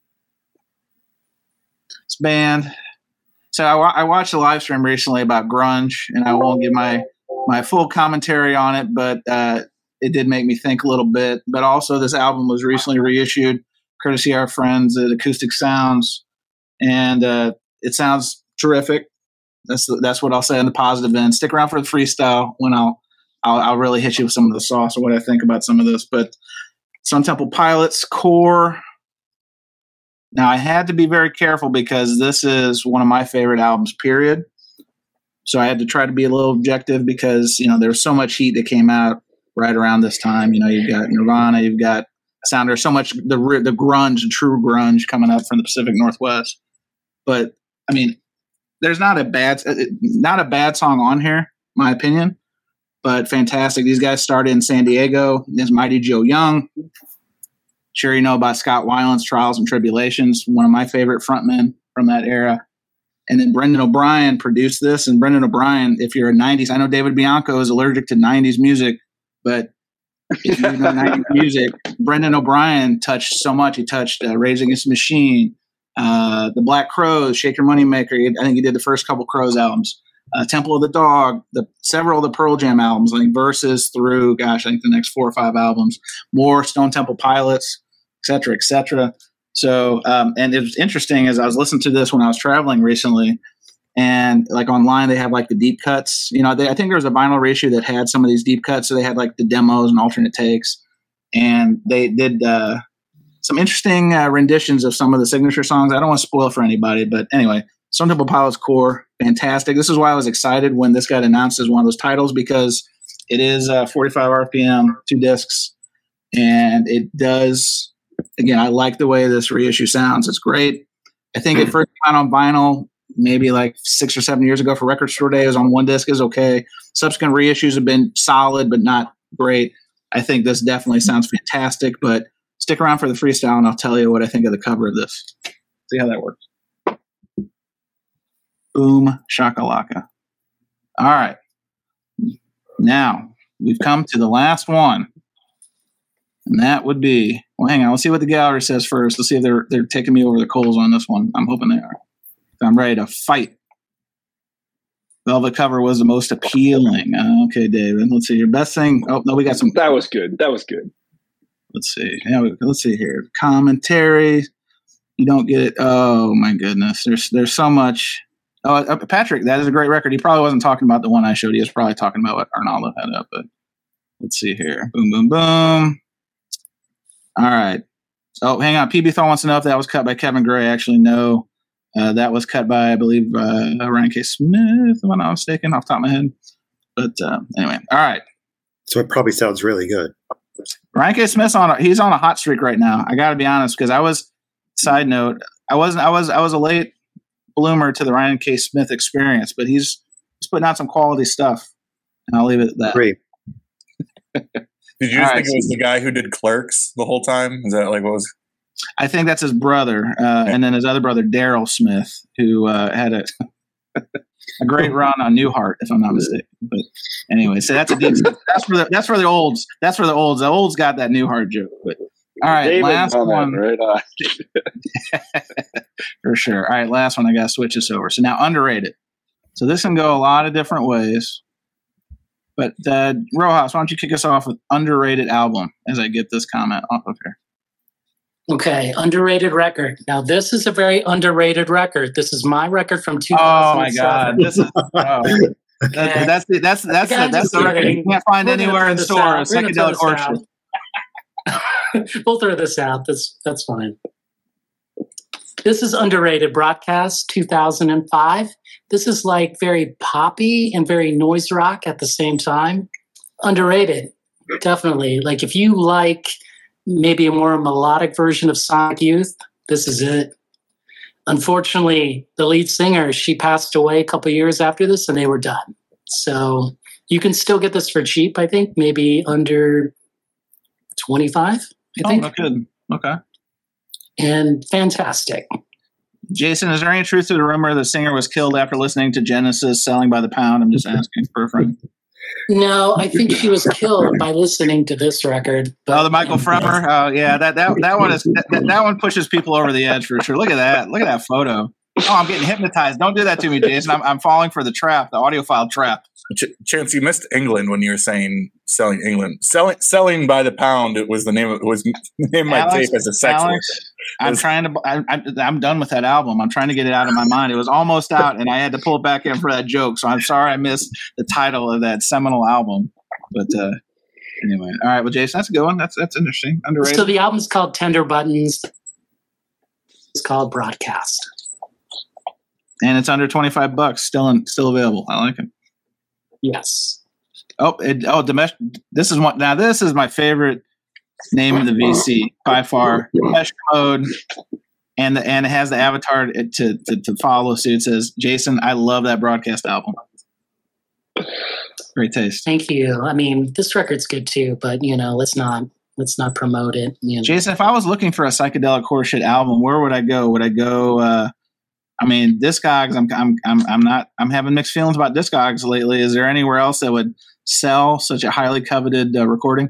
this band. So I watched a live stream recently about grunge, and I won't give my full commentary on it, but it did make me think a little bit. But also, this album was recently reissued, courtesy of our friends at Acoustic Sounds, and it sounds terrific. That's what I'll say on the positive end. Stick around for the freestyle when I'll really hit you with some of the sauce or what I think about some of this. But Stone Temple Pilots, Core. Now, I had to be very careful because this is one of my favorite albums, period. So I had to try to be a little objective because, there's so much heat that came out right around this time. You've got Nirvana, you've got Sound. There's so much, the grunge, the true grunge coming up from the Pacific Northwest. But, I mean, there's not a bad song on here, my opinion, but fantastic. These guys started in San Diego. There's Mighty Joe Young. Sure, you know about Scott Weiland's Trials and Tribulations, one of my favorite frontmen from that era. And then Brendan O'Brien produced this. And Brendan O'Brien, if you're a 90s, I know David Bianco is allergic to 90s music, but if you know 90s music, Brendan O'Brien touched so much. He touched Rage Against the Machine, the Black Crowes, Shake Your Moneymaker. I think he did the first couple Crowes albums. Temple of the Dog, several of the Pearl Jam albums, like Versus through, I think the next 4 or 5 albums. More Stone Temple Pilots, et cetera, et cetera. So, and it was interesting as I was listening to this when I was traveling recently, and like online they have like the deep cuts. I think there was a vinyl reissue that had some of these deep cuts, so they had like the demos and alternate takes, and they did some interesting renditions of some of the signature songs. I don't want to spoil for anybody, but anyway, Stone Temple Pilots Core, fantastic. This is why I was excited when this got announced as one of those titles, because it is 45 RPM, 2 discs, and it does. Again, I like the way this reissue sounds. It's great. I think it first came out on vinyl maybe like 6 or 7 years ago for Record Store Day. It was on 1 disc, is okay. Subsequent reissues have been solid, but not great. I think this definitely sounds fantastic, but stick around for the freestyle and I'll tell you what I think of the cover of this. See how that works. Boom shakalaka. All right. Now, we've come to the last one. And that would be, well, hang on. Let's see what the gallery says first. Let's see if they're taking me over the coals on this one. I'm hoping they are. I'm ready to fight. Velvet cover was the most appealing. Okay, David. Let's see. Your best thing. Oh, no, we got some. That was good. Let's see. Yeah, let's see here. Commentary. You don't get it. Oh, my goodness. There's so much. Oh, Patrick, that is a great record. He probably wasn't talking about the one I showed you. He was probably talking about what Arnaldo had up. But let's see here. Boom, boom, boom. All right. Oh, hang on. PB Thought wants to know if that was cut by Kevin Gray. Actually, no. That was cut by, I believe, Ryan K. Smith, if I'm not mistaken, off the top of my head. But anyway. All right. So it probably sounds really good. Ryan K. Smith's he's on a hot streak right now. I got to be honest, because side note, I was a late bloomer to the Ryan K. Smith experience, but he's putting out some quality stuff. And I'll leave it at that. Great. Did you just think it was the guy who did Clerks the whole time? Is that like what was? I think that's his brother, and then his other brother, Daryl Smith, who had a a great run on Newhart, if I'm not mistaken. But anyway, so that's a deep. That's for the olds. That's for the olds. The olds got that Newhart joke. But all right, David last one. Right on. For sure. All right, last one. I got to switch this over. So now underrated. So this can go a lot of different ways. But Rojas, why don't you kick us off with underrated album as I get this comment off of here? Okay, underrated record. Now, this is a very underrated record. This is my record from 2007. Oh my God! This is that's the record you can't find anywhere in stores. Psychedelic Horseshit. We'll throw this out. That's fine. This is underrated. Broadcast 2005. This is like very poppy and very noise rock at the same time. Underrated, definitely. Like if you like maybe a more melodic version of Sonic Youth, this is it. Unfortunately, the lead singer, she passed away a couple years after this and they were done. So you can still get this for cheap, I think, maybe under 25, I think. Oh, good. Okay. And fantastic. Jason, is there any truth to the rumor the singer was killed after listening to Genesis Selling by the Pound? I'm just asking for a friend. No, I think she was killed by listening to this record. Oh, the Michael Fremer. Oh, yeah, that one is that one pushes people over the edge for sure. Look at that. Look at that photo. Oh, I'm getting hypnotized. Don't do that to me, Jason. I'm falling for the trap, the audiophile trap. Chance, you missed England when you were saying selling England. Selling by the pound. It was the name. It was the name of my tape as a sex worker. I'm done with that album. I'm trying to get it out of my mind. It was almost out, and I had to pull it back in for that joke. So I'm sorry I missed the title of that seminal album. But anyway, all right. Well, Jason, that's a good one. That's interesting. Underrated. So the album's called Tender Buttons. It's called Broadcast, and it's under $25. Still available. I like it. Yes. This is one. Now this is my favorite name of the VC by far. Depeche Mode, and it has the avatar to follow suit. It says, "Jason, I love that Broadcast album." Great taste. Thank you. I mean, this record's good too, but let's not promote it. Jason, if I was looking for a Psychedelic Horseshit album, where would I go? Would I go? Discogs. I'm having mixed feelings about Discogs lately. Is there anywhere else that would sell such a highly coveted recording?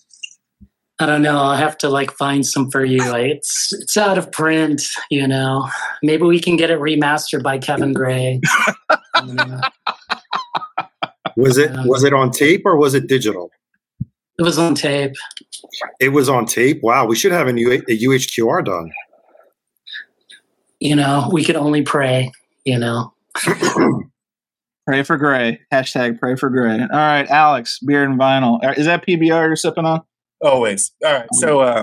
I don't know. I'll have to find some for you. It's out of print. Maybe we can get it remastered by Kevin Gray. Was it on tape or was it digital? It was on tape. It was on tape. Wow, we should have a UHQR done. We could only pray, Pray for Gray. Hashtag pray for Gray. All right, Alex, beer and vinyl. Is that PBR you're sipping on? Always. All right. So,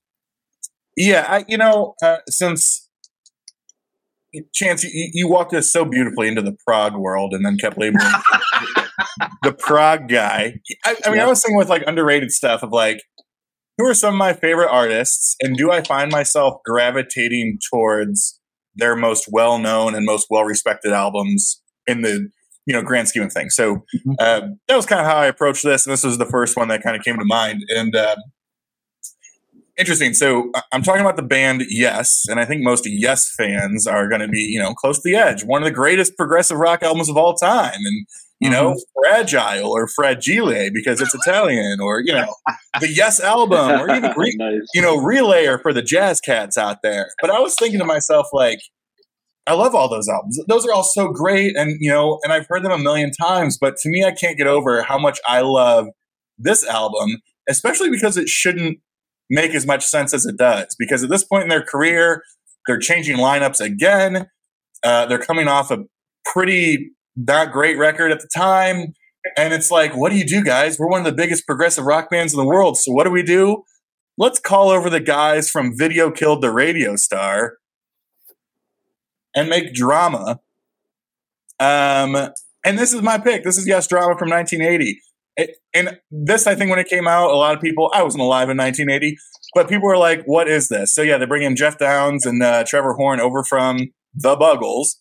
since Chance, you walked us so beautifully into the prog world and then kept labeling the prog guy. I was thinking with underrated stuff of who are some of my favorite artists, and do I find myself gravitating towards their most well-known and most well-respected albums in the grand scheme of things. So that was kind of how I approached this, and this was the first one that kind of came to mind. And interesting. So I'm talking about the band Yes, and I think most Yes fans are going to be close to the edge. One of the greatest progressive rock albums of all time, and Fragile or Fragile because it's Italian, or the Yes album, or even Relayer for the jazz cats out there. But I was thinking to myself, I love all those albums. Those are all so great, and and I've heard them a million times. But to me, I can't get over how much I love this album, especially because it shouldn't make as much sense as it does. Because at this point in their career, they're changing lineups again. They're coming off a pretty not great record at the time. And it's what do you do, guys? We're one of the biggest progressive rock bands in the world. So what do? Let's call over the guys from Video Killed the Radio Star and make drama. And this is my pick. This is Yes Drama from 1980. And this, I think when it came out, a lot of people, I wasn't alive in 1980, but people were like, what is this? So yeah, they bring in Jeff Downs and Trevor Horn over from The Buggles.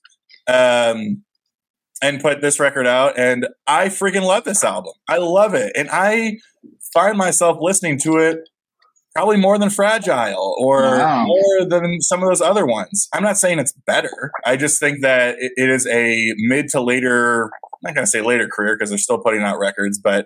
And put this record out, and I freaking love this album. I love it, and I find myself listening to it probably more than Fragile or Wow. more than some of those other ones. I'm not saying it's better. I just think that it is a mid to later, I'm not going to say later career because they're still putting out records, but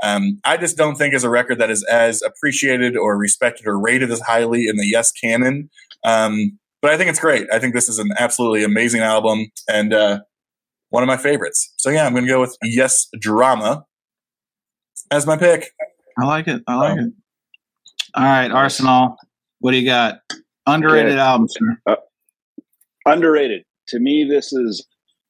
I just don't think it's a record that is as appreciated or respected or rated as highly in the Yes canon. But I think it's great. I think this is an absolutely amazing album and one of my favorites. So yeah, I'm going to go with Yes Drama as my pick. I like it. All right, Arsenal. What do you got? Underrated album, sir. Underrated. To me, this is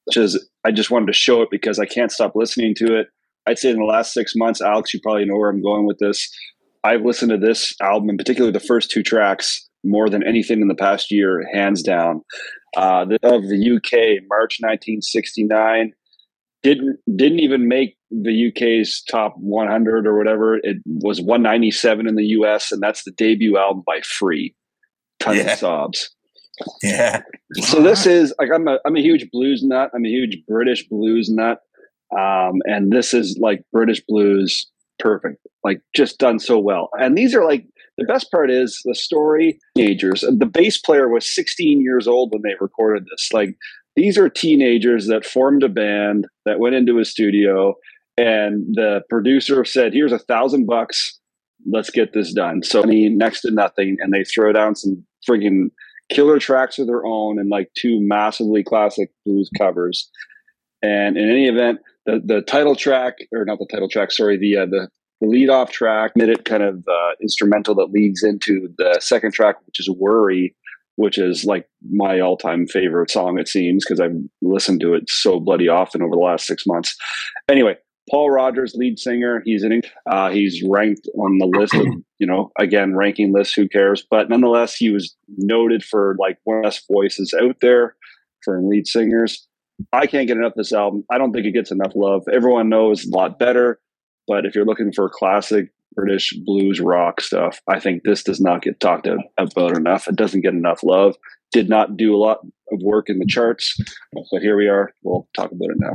I just wanted to show it because I can't stop listening to it. I'd say in the last 6 months, Alex, you probably know where I'm going with this. I've listened to this album, in particular the first 2 tracks, more than anything in the past year, hands down. Of the UK, March 1969, didn't even make the UK's top 100 or whatever. It was 197 in the US, and that's the debut album by Free. Tons of sobs. Yeah. So this is like I'm a huge blues nut. I'm a huge British blues nut, and this is like British blues, perfect. Like just done so well. And these are like the best part is the story. Teenagers. The bass player was 16 years old when they recorded this. Like these are teenagers that formed a band that went into a studio, and the producer said, "Here's $1,000. Let's get this done." So next to nothing, and they throw down some friggin' killer tracks of their own and like 2 massively classic blues covers. And in any event, the title track, or not the title track, sorry, the lead off track, minute kind of instrumental that leads into the second track, which is Worry, which is like my all-time favorite song, it seems, because I've listened to it so bloody often over the last 6 months. Anyway, Paul Rodgers, lead singer, he's ranked on the list of, again, ranking lists, who cares? But nonetheless, he was noted for like one of the best voices out there for lead singers. I can't get enough of this album. I don't think it gets enough love. Everyone knows a lot better, but if you're looking for classic British blues rock stuff, I think this does not get talked about enough. It doesn't get enough love. Did not do a lot of work in the charts, but here we are. We'll talk about it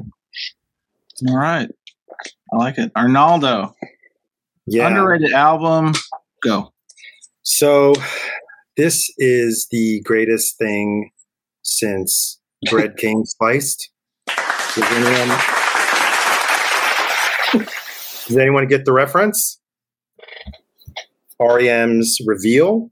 now. All right. I like it. Arnaldo. Yeah. Underrated album. Go. So this is the greatest thing since bread came sliced. Does anyone get the reference? REM's Reveal.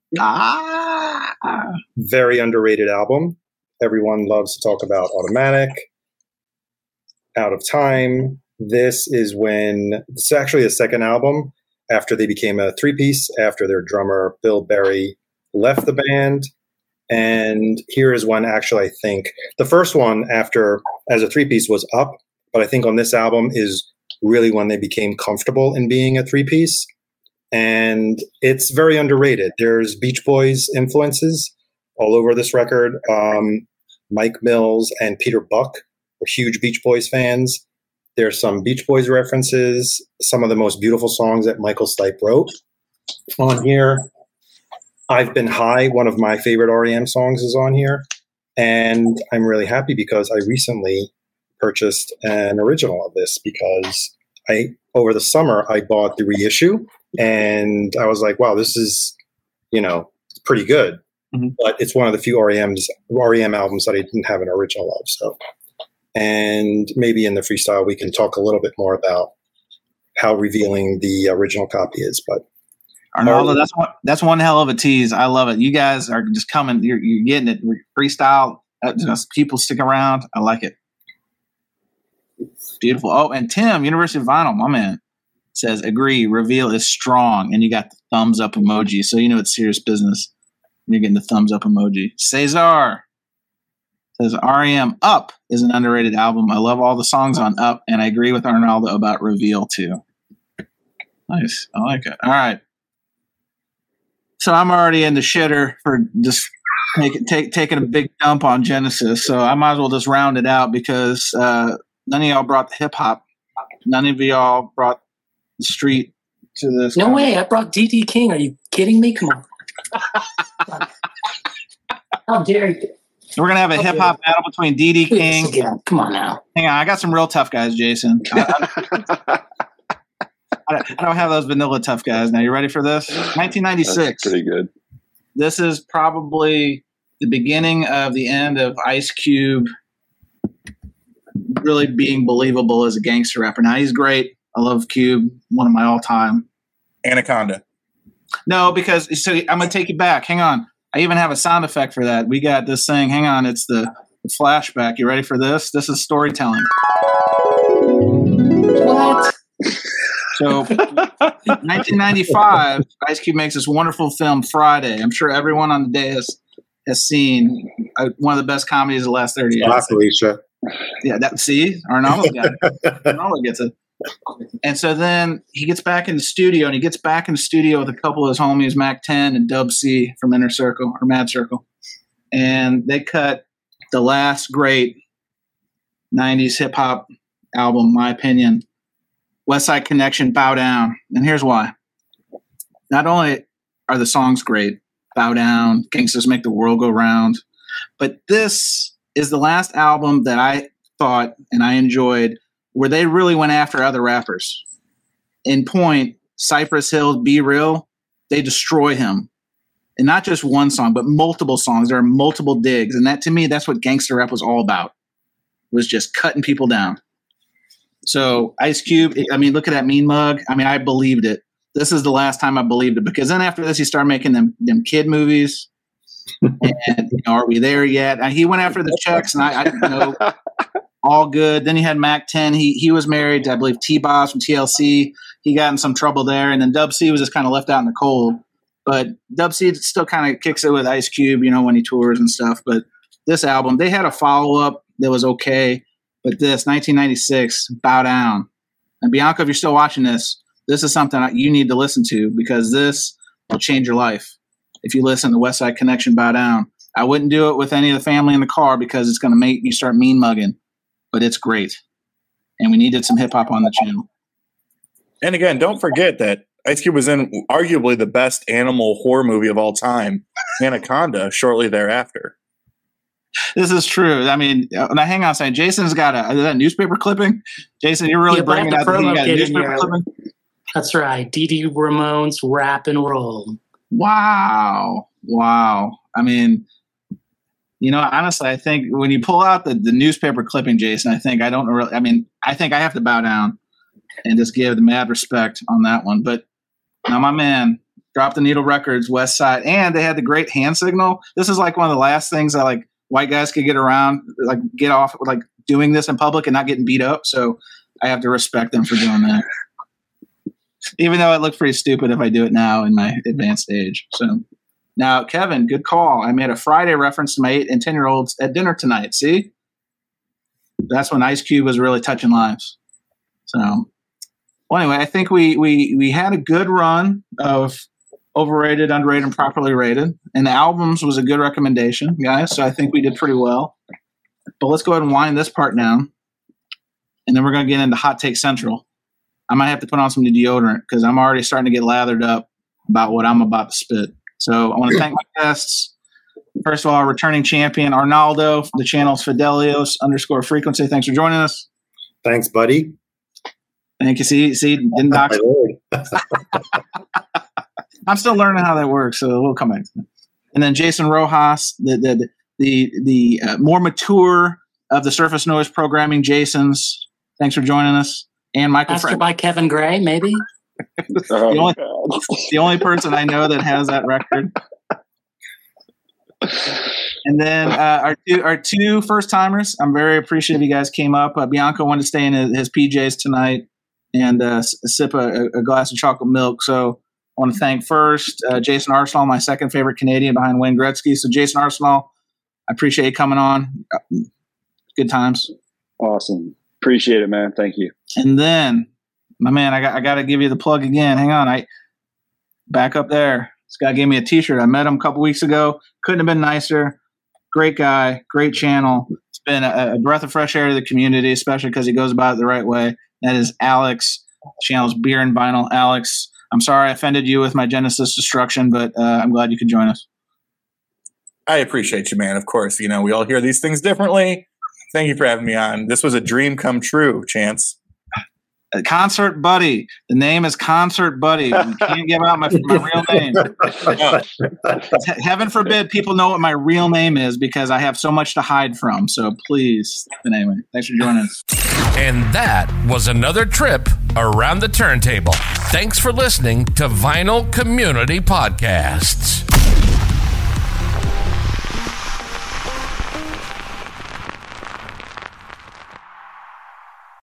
Very underrated album. Everyone loves to talk about Automatic, Out of Time. This is actually the second album after they became a 3-piece, after their drummer Bill Berry left the band. And here is one, actually, I think the first one after as a 3-piece was Up, but I think on this album is really when they became comfortable in being a 3-piece. And it's very underrated. There's Beach Boys influences all over this record. Mike Mills and Peter Buck were huge Beach Boys fans. There's some Beach Boys references, some of the most beautiful songs that Michael Stipe wrote on here. I've Been High, one of my favorite REM songs, is on here. And I'm really happy because I recently purchased an original of this because over the summer, I bought the reissue and I was like, wow, this is, it's pretty good. Mm-hmm. But it's one of the few REM albums that I didn't have an original of. So, and maybe in the freestyle, we can talk a little bit more about how revealing the original copy is. But Arnaldo, that's one hell of a tease. I love it. You guys are just coming. You're getting it. Freestyle. People stick around. I like it. Beautiful. Oh, and Tim, University of Vinyl, my man, says, agree, Reveal is strong. And you got the thumbs up emoji. So it's serious business. You're getting the thumbs up emoji. Cesar says, REM Up is an underrated album. I love all the songs on Up, and I agree with Arnaldo about Reveal too. Nice. I like it. All right. So I'm already in the shitter for just taking a big dump on Genesis. So I might as well just round it out because none of y'all brought the hip hop. None of y'all brought the street to this. No way. I brought D.D. King. Are you kidding me? Come on. How dare you? We're going to have a hip hop battle between D.D. King. Again. Come on now. Hang on. I got some real tough guys, Jason. I don't have those vanilla tough guys. Now, you ready for this? 1996. That's pretty good. this is probably the beginning of the end of Ice Cube really being believable as a gangster rapper. Now, he's great. I love Cube, one of my all-time. Anaconda. No, because so I'm going to take you back. Hang on. I even have a sound effect for that. We got this thing. Hang on. It's the flashback. You ready for this? This is storytelling. What? So, 1995, Ice Cube makes this wonderful film, Friday. I'm sure everyone on the day has seen one of the best comedies of the last 30 years. Alicia. Yeah, Arnaldo got it. Arnaldo gets it. And so then he gets back in the studio, and he gets back in the studio with a couple of his homies, Mac 10 and Dub C from Inner Circle or Mad Circle. And they cut the last great 90s hip hop album, in my opinion, West Side Connection, Bow Down. And here's why. Not only are the songs great, Bow Down, Gangsters Make the World Go Round, but this is the last album that I thought and I enjoyed where they really went after other rappers. In point, Cypress Hill, Be Real, they destroy him. And not just one song, but multiple songs. There are multiple digs. And that, to me, that's what gangster rap was all about, was just cutting people down. So Ice Cube, I mean, look at that Mean Mug. I mean, I believed it. This is the last time I believed it, because then after this, he started making them kid movies. And Are We There Yet? And he went after the checks, and I didn't know. All good. Then he had Mac 10. He was married to, I believe, T-Boz from TLC. He got in some trouble there. And then Dub C was just kind of left out in the cold. But Dub C still kind of kicks it with Ice Cube, when he tours and stuff. But this album, they had a follow-up that was okay. But this, 1996, Bow Down. And Bianca, if you're still watching this is something you need to listen to, because this will change your life. If you listen to West Side Connection, Bow Down. I wouldn't do it with any of the family in the car, because it's going to make you start mean mugging. But it's great. And we needed some hip-hop on the channel. And again, don't forget that Ice Cube was in arguably the best animal horror movie of all time, Anaconda, shortly thereafter. This is true. I mean, now hang on a second. Jason's got a newspaper clipping. Jason, you're really bringing out the newspaper clipping? That's right. Dee Ramone's Rap and Roll. Wow. I mean, honestly, I think when you pull out the newspaper clipping, Jason, I think I have to bow down and just give the mad respect on that one. But now my man, Drop the Needle Records, West Side, and they had the great hand signal. This is like one of the last things that like white guys could get around, like get off like doing this in public and not getting beat up. So I have to respect them for doing that. Even though it looks pretty stupid if I do it now in my advanced age. So now, Kevin, good call. I made a Friday reference to my 8 and 10-year-olds at dinner tonight. See? That's when Ice Cube was really touching lives. So, well, anyway, I think we had a good run of overrated, underrated, and properly rated. And the albums was a good recommendation, guys. So I think we did pretty well. But let's go ahead and wind this part down. And then we're going to get into Hot Take Central. I might have to put on some deodorant because I'm already starting to get lathered up about what I'm about to spit. So I want to thank my guests. First of all, our returning champion, Arnaldo, the channel's Fidelios_frequency. Thanks for joining us. Thanks, buddy. Thank you. See, didn't dox. I'm still learning how that works, so we'll come back to that. And then Jason Rojas, the more mature of the Surface Noise programming Jasons. Thanks for joining us. And Michael Mastered by Kevin Gray, maybe? the only person I know that has that record. And then our two first timers. I'm very appreciative you guys came up. Bianca wanted to stay in his PJs tonight and sip a glass of chocolate milk. So I want to thank first Jason Arsenal, my second favorite Canadian behind Wayne Gretzky. So Jason Arsenal, I appreciate you coming on. Good times. Awesome. Appreciate it, man. Thank you. And then, my man, I got to give you the plug again. Hang on. I back up there. This guy gave me a T-shirt. I met him a couple weeks ago. Couldn't have been nicer. Great guy. Great channel. It's been a breath of fresh air to the community, especially because he goes about it the right way. That is Alex. The channel's Beer and Vinyl. Alex, I'm sorry I offended you with my Genesis destruction, but I'm glad you could join us. I appreciate you, man. Of course, we all hear these things differently. Thank you for having me on. This was a dream come true, Chance. Concert Buddy. The name is Concert Buddy. You can't give out my real name. Heaven forbid people know what my real name is because I have so much to hide from. So please. But anyway, thanks for joining us. And that was another trip around the turntable. Thanks for listening to Vinyl Community Podcasts.